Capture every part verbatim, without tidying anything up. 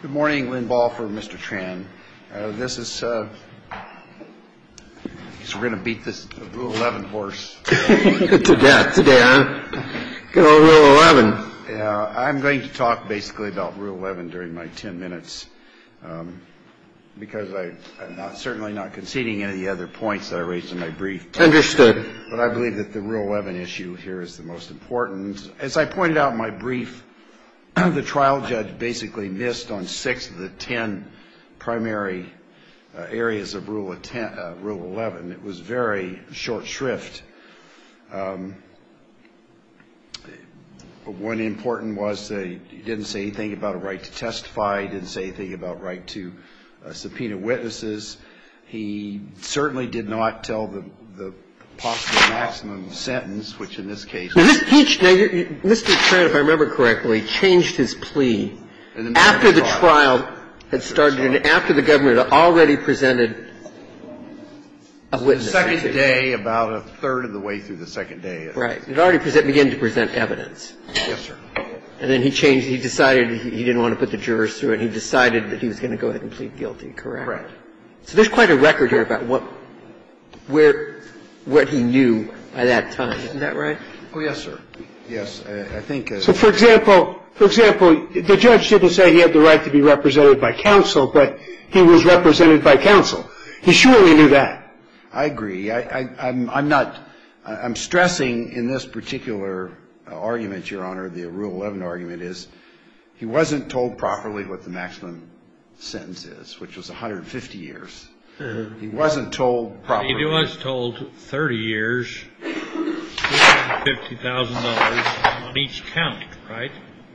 Good morning, Lynn Ball for Mister Tran. Uh, this is, uh, so we're going to beat this Rule eleven horse. To death today, huh? Good old Rule eleven. Yeah, I'm going to talk basically about Rule eleven during my ten minutes, um, because I, I'm not, certainly not conceding any of the other points that I raised in my brief. Understood. But I believe that the Rule eleven issue here is the most important. As I pointed out in my brief, the trial judge basically missed on six of the ten primary uh, areas of Rule, ten, uh, Rule eleven. It was very short shrift. Um, one important was that he didn't say anything about a right to testify. He didn't say anything about right to uh, subpoena witnesses. He certainly did not tell the, the possible maximum sentence, which in this case. Now, this, he, now you're, you, Mister Tran, if I remember correctly, changed his plea after the trial, trial had started and after the government had already presented a witness. The second day, about a third of the way through the second day. Right. It had already present, began to present evidence. Yes, sir. And then he changed. He decided he, he didn't want to put the jurors through it. He decided that he was going to go ahead and plead guilty. Correct. Correct. So there's quite a record here about what, where, what he knew by that time. Isn't that right? Oh, yes, sir. Yes, I, I think. Uh, so, for example, for example, the judge didn't say he had the right to be represented by counsel, but he was represented by counsel. He surely knew that. I agree. I, I, I'm, I'm not. I'm stressing in this particular uh, argument, Your Honor, the Rule eleven argument is he wasn't told properly what the maximum sentence is, which was one hundred fifty years. Mm-hmm. He wasn't told properly. He was told thirty years, two hundred fifty thousand dollars on each count, right?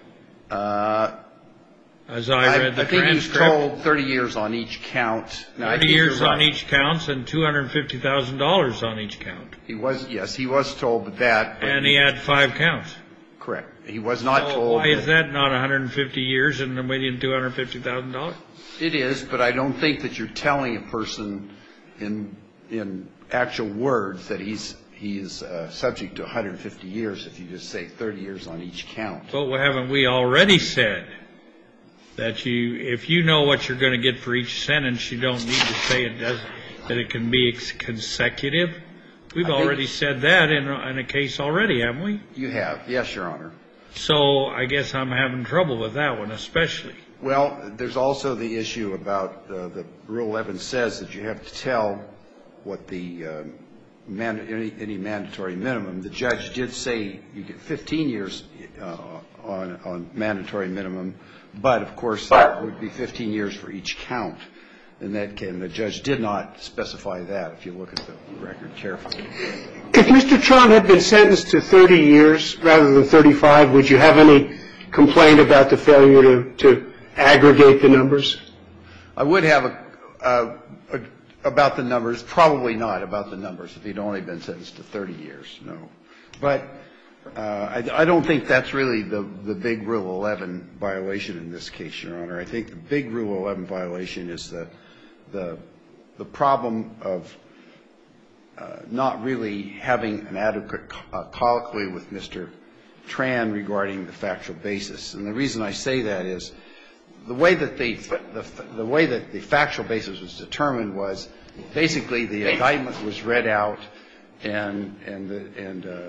Uh, As I read the I, I think transcript. he was told thirty years on each count. Now, thirty years on each count and two hundred fifty thousand dollars on each count. He was, yes, he was told that. But and he had five counts. Correct. He was not so told. Why is that not one hundred fifty years and then waiting two hundred fifty thousand dollars? It is, but I don't think that you're telling a person in in actual words that he's he's uh, subject to one hundred fifty years if you just say thirty years on each count. But haven't we already said that you, if you know what you're going to get for each sentence, you don't need to say it does, that it can be consecutive? We've already said that in a, in a case already, haven't we? You have, yes, Your Honor. So I guess I'm having trouble with that one, especially. Well, there's also the issue about uh, the Rule eleven says that you have to tell what the um, man, any, any mandatory minimum. The judge did say you get fifteen years uh, on, on mandatory minimum, but of course that would be fifteen years for each count. And that can, the judge did not specify that if you look at the record carefully. If Mister Tran had been sentenced to thirty years rather than thirty-five, would you have any complaint about the failure to, to aggregate the numbers? I would have a, a, a, about the numbers, probably not about the numbers if he'd only been sentenced to thirty years, no. But uh, I, I don't think that's really the, the big Rule eleven violation in this case, Your Honor. I think the big Rule eleven violation is the, the, the problem of uh, not really having an adequate uh, colloquy with Mister Tran regarding the factual basis. And the reason I say that is the way that the, the, the way that the factual basis was determined was basically the indictment was read out and, and, the, and, uh,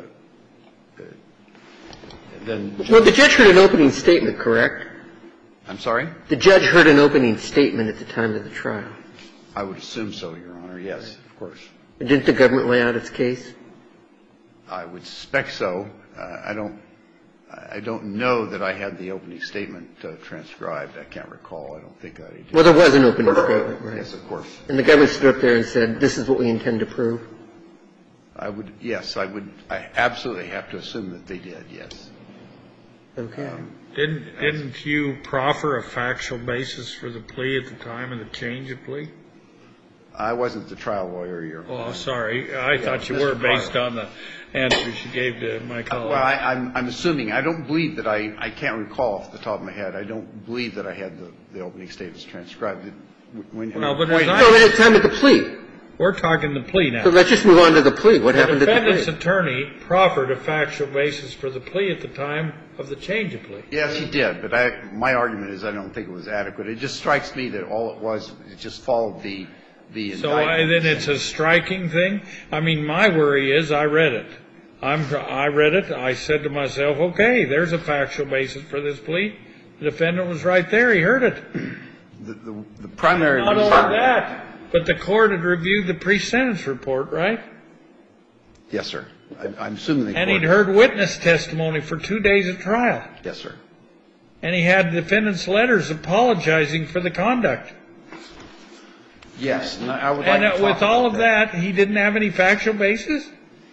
then. Well, the judge heard an opening statement, correct? I'm sorry? The judge heard an opening statement at the time of the trial. I would assume so, Your Honor. Yes, of course. And didn't the government lay out its case? I would suspect so. Uh, I don't. I don't know that I had the opening statement uh, transcribed. I can't recall. I don't think I did. Well, there was an opening statement, right? Yes, of course. And the government stood up there and said, "This is what we intend to prove." I would. Yes, I would. I absolutely have to assume that they did. Yes. Okay. Um, Didn't didn't you proffer a factual basis for the plea at the time of the change of plea? I wasn't the trial lawyer, Your Honor. Oh, sorry. I Yeah, thought you Mister were based Pryor. on the answers you gave to my colleague. Well, I, I'm, I'm assuming. I don't believe that I, I can't recall off the top of my head. I don't believe that I had the, the opening statements transcribed. When, Well, but when as I- So at the time of the plea. We're talking the plea now. So let's just move on to the plea. What The happened at the defendant's plea? attorney proffered a factual basis for the plea at the time of the change of plea. Yes, he did, but I, my argument is I don't think it was adequate. It just strikes me that all it was, it just followed the, the So I, indictment. then it's a striking thing? I mean, my worry is I read it. I'm, I read it. I said to myself, okay, there's a factual basis for this plea. The defendant was right there. He heard it. The, the, the primary Not only reason- that, but the court had reviewed the pre-sentence report, right? Yes, sir. I, I'm assuming the And court- he'd heard witness testimony for two days of trial. Yes, sir. And he had the defendant's letters apologizing for the conduct. Yes, and I would like And to uh, talk with all about of that, he didn't have any factual basis?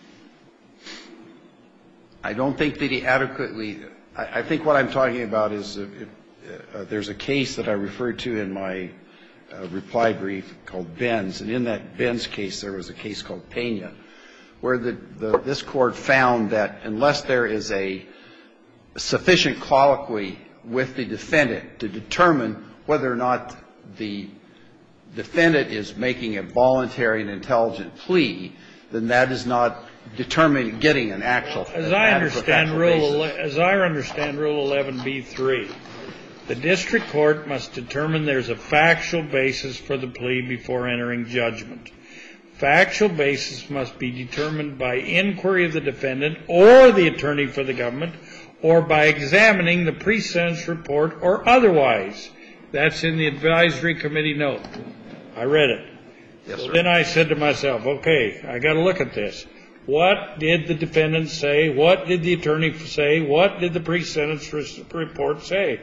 I don't think that he adequately, I, I think what I'm talking about is uh, if, uh, there's a case that I referred to in my uh, reply brief called Benz, and in that Benz case there was a case called Pena, where the, the, this court found that unless there is a sufficient colloquy with the defendant to determine whether or not the defendant is making a voluntary and intelligent plea, then that is not determining getting an actual As I adequate understand factual Rule, basis. as I understand Rule eleven B three, the district court must determine there's a factual basis for the plea before entering judgment. Factual basis must be determined by inquiry of the defendant or the attorney for the government, or by examining the pre-sentence report or otherwise. That's in the advisory committee note. I read it. Yes, So sir. then I said to myself, okay, I got to look at this. What did the defendant say? What did the attorney say? What did the pre-sentence report say?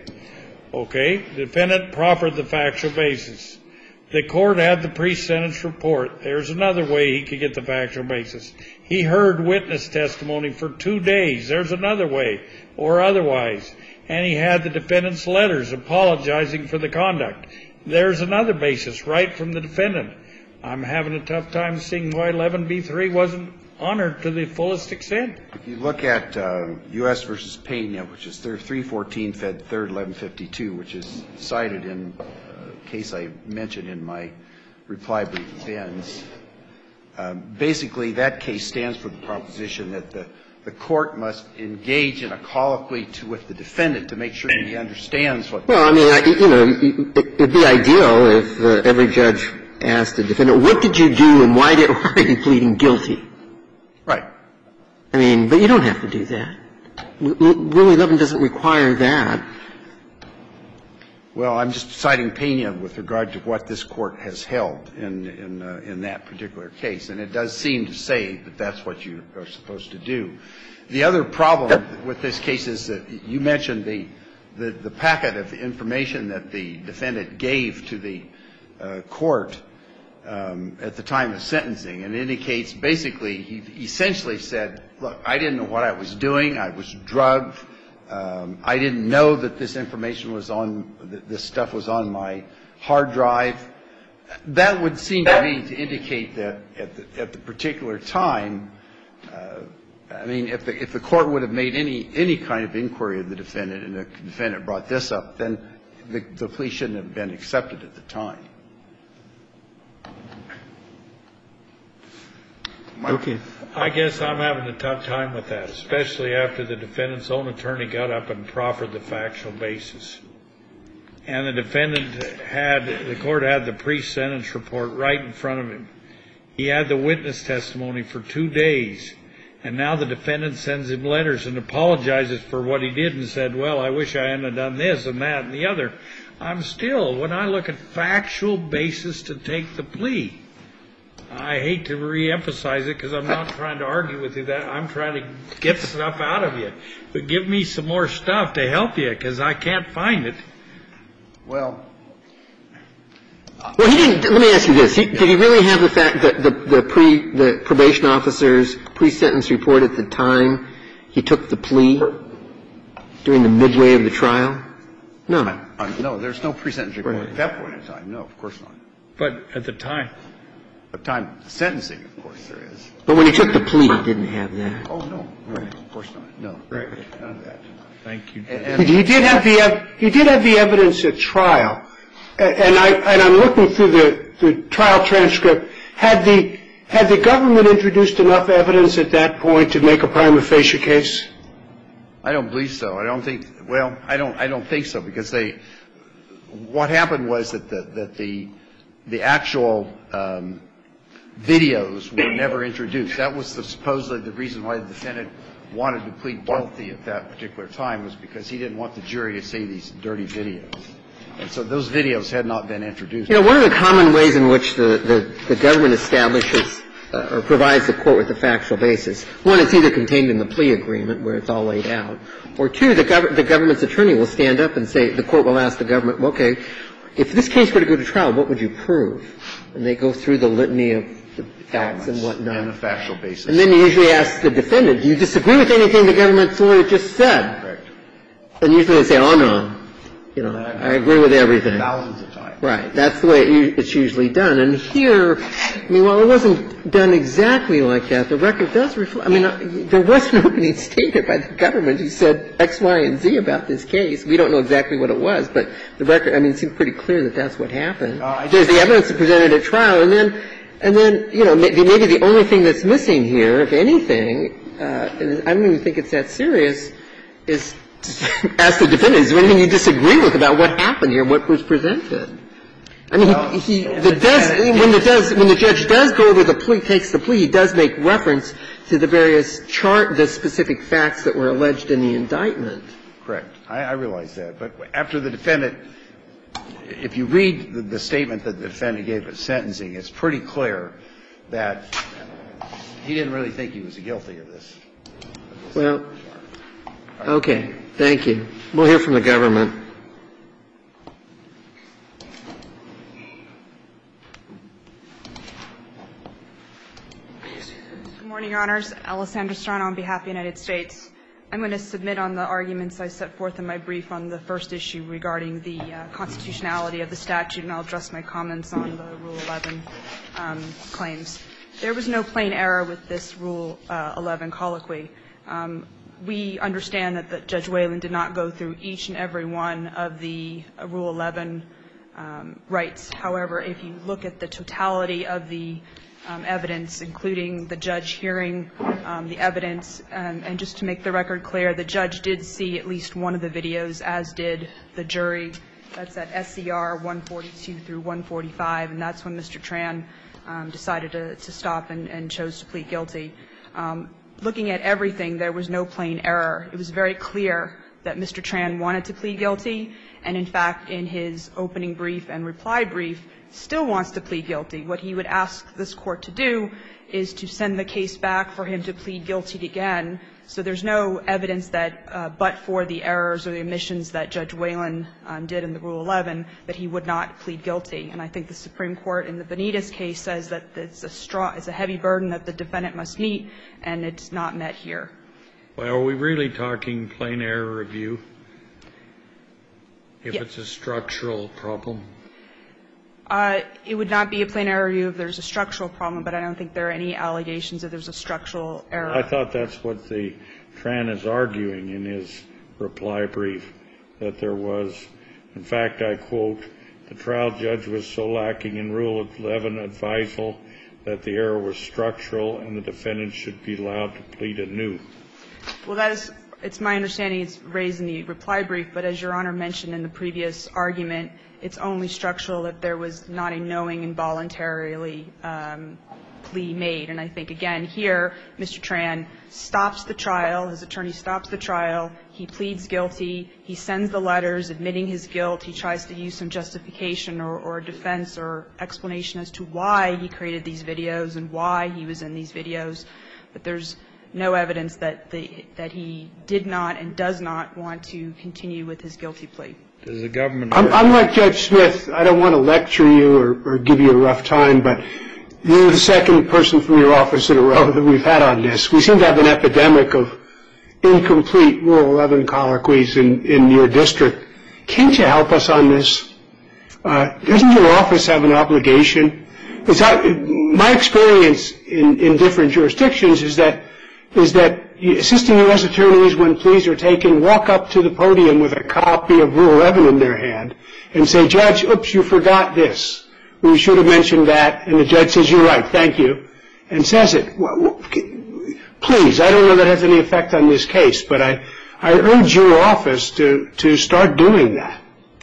Okay, the defendant proffered the factual basis. The court had the pre-sentence report. There's another way he could get the factual basis. He heard witness testimony for two days. There's another way, or otherwise. And he had the defendant's letters apologizing for the conduct. There's another basis right from the defendant. I'm having a tough time seeing why eleven B three wasn't honored to the fullest extent. If you look at uh, U S versus Pena, which is three fourteen Fed third eleven fifty-two, which is cited in a case I mentioned in my reply brief, Benz, um, basically that case stands for the proposition that the, the court must engage in a colloquy to, with the defendant to make sure that he understands what. Well, I mean, I, you know, it, it'd be ideal if uh, every judge asked the defendant, what did you do and why, did, why are you pleading guilty? Right. I mean, but you don't have to do that. Rule eleven doesn't require that. Well, I'm just citing Pena with regard to what this court has held in in, uh, in that particular case, and it does seem to say that that's what you are supposed to do. The other problem with this case is that you mentioned the the, the packet of information that the defendant gave to the uh, court um, at the time of sentencing, and indicates basically he essentially said, "Look, I didn't know what I was doing. I was drugged." Um, I didn't know that this information was on, that this stuff was on my hard drive. That would seem to me to indicate that at the, at the particular time, uh, I mean, if the, if the court would have made any, any kind of inquiry of the defendant and the defendant brought this up, then the, the plea shouldn't have been accepted at the time. Okay. I guess I'm having a tough time with that, especially after the defendant's own attorney got up and proffered the factual basis. And the defendant had, the court had the pre-sentence report right in front of him. He had the witness testimony for two days. And now the defendant sends him letters and apologizes for what he did and said, well, I wish I hadn't done this and that and the other. I'm still, when I look at factual basis to take the plea, I hate to re-emphasize it because I'm not trying to argue with you that. I'm trying to get stuff out of you. But give me some more stuff to help you because I can't find it. Well, Well, he didn't. Let me ask you this: he, Did he really have the fact that the, the pre the probation officer's pre-sentence report at the time he took the plea during the midway of the trial? No. uh, no, there's no pre-sentence report at that point in time. No, of course not. But at the time, At the time of sentencing, of course, there is. But when he took the plea, he didn't have that. Oh, no, no, of course not. No. Right. None of that. thank you. And, He did have the ev- he did have the evidence at trial, A- and I and I'm looking through the, the trial transcript, Had the had the government introduced enough evidence at that point to make a prima facie case? I don't believe so. I don't think. Well, I don't. I don't think so because they. What happened was that the that the the actual um, videos were never introduced. That was the, supposedly the reason why the defendant wanted to plead guilty at that particular time, was because he didn't want the jury to see these dirty videos. And so those videos had not been introduced. You know, one of the common ways in which the, the, the government establishes uh, or provides the court with a factual basis, one, it's either contained in the plea agreement where it's all laid out, or two, the, gov- the government's attorney will stand up and say, the court will ask the government, well, okay, if this case were to go to trial, what would you prove? And they go through the litany of the facts and whatnot. And the factual basis. And then you usually ask the defendant, do you disagree with anything the government's lawyer just said? Correct. And usually they say, oh, no. You know, I agree with everything. Thousands of times. Right. That's the way it, it's usually done. And here, I mean, while it wasn't done exactly like that, the record does reflect. I mean, uh, there was an opening statement by the government who said X, Y, and Z about this case. We don't know exactly what it was, but the record, I mean, it seemed pretty clear that that's what happened. Uh, There's the evidence presented at trial, and then, and then, you know, maybe, maybe the only thing that's missing here, if anything, uh, and I don't even think it's that serious, is ask the defendant, is there anything you disagree with about what happened here, what was presented? I mean, well, he, he the does, when the does, when the judge does go over the plea, takes the plea, he does make reference to the various chart, the specific facts that were alleged in the indictment. Correct. I, I realize that. But after the defendant, if you read the, the statement that the defendant gave at sentencing, it's pretty clear that he didn't really think he was guilty of this. Of this well, right. Okay. Thank you. We'll hear from the government. Good morning, Your Honors. Alessandra Strano on behalf of the United States. I'm going to submit on the arguments I set forth in my brief on the first issue regarding the uh, constitutionality of the statute, and I'll address my comments on the Rule eleven um, claims. There was no plain error with this Rule uh, eleven colloquy. Um, we understand that the, Judge Whalen did not go through each and every one of the uh, Rule eleven um, rights. However, if you look at the totality of the Um, evidence, including the judge hearing um, the evidence. Um, and just to make the record clear, the judge did see at least one of the videos, as did the jury. That's at S C R one forty-two through one forty-five, and that's when Mister Tran um, decided to, to stop and, and chose to plead guilty. Um, looking at everything, there was no plain error. It was very clear that Mister Tran wanted to plead guilty, and in fact, in his opening brief and reply brief, still wants to plead guilty. What he would ask this Court to do is to send the case back for him to plead guilty again. So there's no evidence that, uh, but for the errors or the omissions that Judge Whalen um, did in the Rule eleven, that he would not plead guilty. And I think the Supreme Court in the Benitez case says that it's a straw, it's a heavy burden that the defendant must meet, and it's not met here. Well, are we really talking plain error review? If yeah. It's a structural problem? Uh, it would not be a plain error review if there's a structural problem, but I don't think there are any allegations that there's a structural error. I thought that's what the Tran is arguing in his reply brief, that there was, in fact, I quote, the trial judge was so lacking in Rule eleven advisal that the error was structural and the defendant should be allowed to plead anew. Well, that is, it's my understanding it's raised in the reply brief, but as Your Honor mentioned in the previous argument, it's only structural if there was not a knowing and voluntarily um, plea made. And I think, again, here, Mister Tran stops the trial, his attorney stops the trial, he pleads guilty, he sends the letters admitting his guilt, he tries to use some justification or, or defense or explanation as to why he created these videos and why he was in these videos. But there's no evidence that, the, that he did not and does not want to continue with his guilty plea. Does the government... I'm, I'm like Judge Smith. I don't want to lecture you or, or give you a rough time, but you're the second person from your office in a row that we've had on this. We seem to have an epidemic of incomplete Rule eleven colloquies in, in your district. Can't you help us on this? Uh, doesn't your office have an obligation? It's how, my experience in, in different jurisdictions is that is that assisting U S attorneys, when pleas are taken, walk up to the podium with a copy of Rule eleven in their hand and say, Judge, oops, you forgot this. we should have mentioned that, and the judge says, you're right, thank you, and says it. Please, I don't know that has any effect on this case, but I, I urge your office to, to start doing that.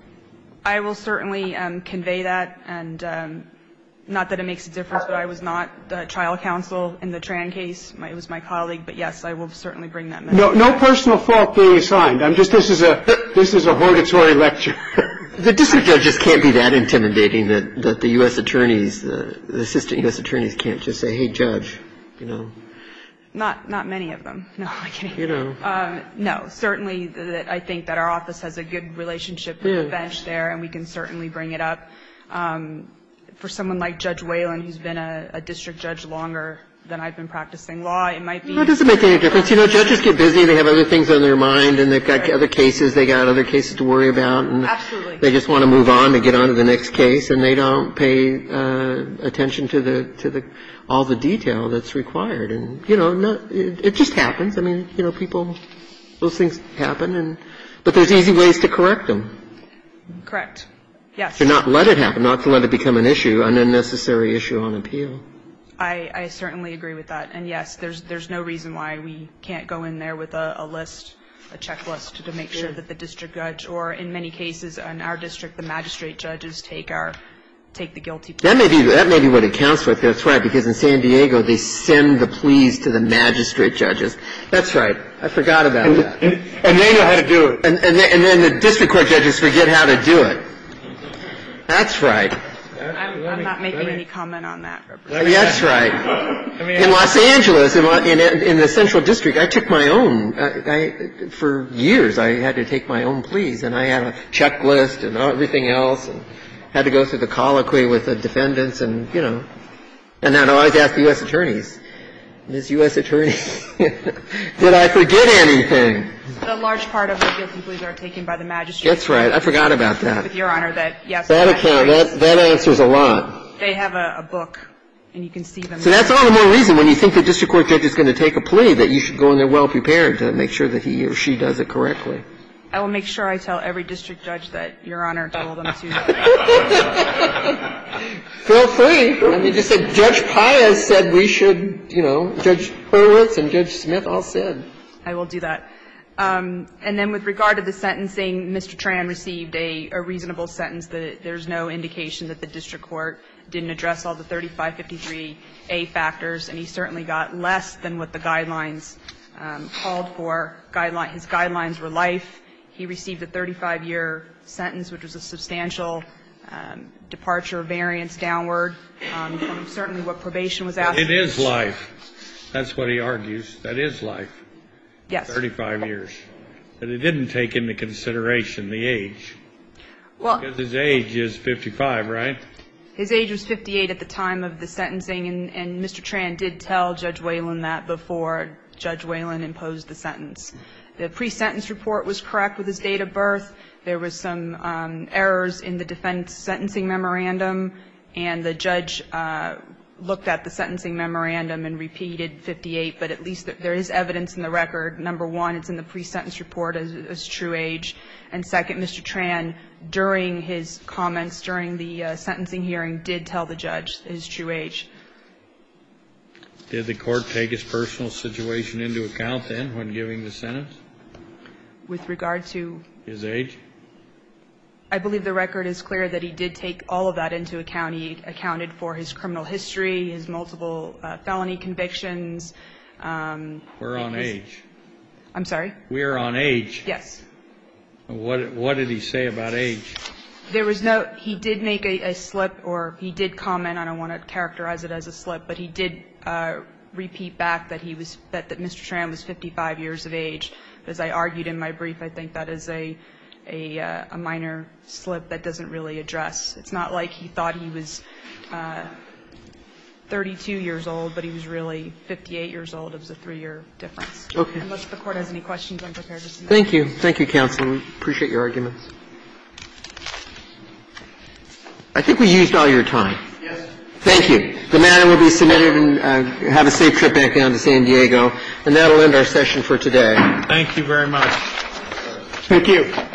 I will certainly um, convey that, and um, not that it makes a difference, but I was not the trial counsel in the Tran case. My, it was my colleague, but yes, I will certainly bring that message. No, no personal fault being assigned. I'm just, this is a, this is a hortatory lecture. The district judges can't be that intimidating that, that the U S attorneys, uh, the assistant U S attorneys can't just say, hey, judge, you know. Not, not many of them. No, I can't. You know. Um, no, certainly that I think that our office has a good relationship with yeah. the bench there, and we can certainly bring it up. Um, for someone like Judge Whalen, who's been a, a district judge longer than I've been practicing law, it might be. Well, it doesn't make any difference. You know, judges get busy. They have other things on their mind, and they've got right. other cases. They got other cases to worry about, and absolutely. They just want to move on to get on to the next case, and they don't pay uh, attention to the to the all the detail that's required. And you know, not, it, it just happens. I mean, you know, people, those things happen, and but there's easy ways to correct them. Correct. Yes. To not let it happen, not to let it become an issue, an unnecessary issue on appeal. I, I certainly agree with that. And yes, there's there's no reason why we can't go in there with a, a list, a checklist to make sure that the district judge, or in many cases in our district, the magistrate judges take our take the guilty plea. That may be that may be what it counts for. That's right, because in San Diego they send the pleas to the magistrate judges. That's right. I forgot about and, that. And, and they know how to do it. And and then, and then the district court judges forget how to do it. That's right. I'm, I'm not making any comment on that. That's right. In Los Angeles, in, in, in the Central District, I took my own. I, I, for years, I had to take my own pleas, and I had a checklist and everything else, and had to go through the colloquy with the defendants, and you know, and I'd always ask the U S attorneys, Miz U S Attorney, did I forget anything? A large part of the guilty pleas are taken by the magistrate. That's right. I forgot about that. With Your Honor, that yes. That account. That that answers a lot. They have a, a book, and you can see them. So that's all the more reason when you think the district court judge is going to take a plea that you should go in there well prepared to make sure that he or she does it correctly. I will make sure I tell every district judge that Your Honor told them to. Feel free. I mean, just said Judge Paez said we should, you know, Judge Hurwitz and Judge Smith all said. I will do that. Um, and then with regard to the sentencing, Mister Tran received a, a reasonable sentence. The, there's no indication that the district court didn't address all the thirty-five fifty-three A factors, and he certainly got less than what the guidelines um, called for. Guideline, his guidelines were life. He received a thirty-five year sentence, which was a substantial um, departure, variance downward um, from certainly what probation was asking. It is life. That's what he argues. That is life. Yes. thirty-five years. But it didn't take into consideration the age. Well, because his age is fifty-five, right? His age was fifty-eight at the time of the sentencing, and, and Mister Tran did tell Judge Whalen that before Judge Whalen imposed the sentence. The pre-sentence report was correct with his date of birth. There was some um, errors in the defense sentencing memorandum, and the judge uh, looked at the sentencing memorandum and repeated fifty-eight, but at least there is evidence in the record. Number one, it's in the pre-sentence report as, as true age. And second, Mister Tran, during his comments during the uh, sentencing hearing, did tell the judge his true age. Did the court take his personal situation into account then when giving the sentence? With regard to his age? I believe the record is clear that he did take all of that into account. He accounted for his criminal history, his multiple uh, felony convictions. Um, We're on his, age. I'm sorry? We're on age. Yes. What, what did he say about age? There was no, he did make a, a slip, or he did comment, I don't want to characterize it as a slip, but he did uh, repeat back that he was, that, that Mister Tran was fifty-five years of age. As I argued in my brief, I think that is a, a, uh, a minor slip that doesn't really address. It's not like he thought he was uh, thirty-two years old, but he was really fifty-eight years old. It was a three-year difference. Okay. Unless the Court has any questions, I'm prepared to submit. Thank you. Thank you, counsel. We appreciate your arguments. I think we used all your time. Yes. Thank you. The matter will be submitted, and uh, have a safe trip back down to San Diego. And that will end our session for today. Thank you very much. Thank you.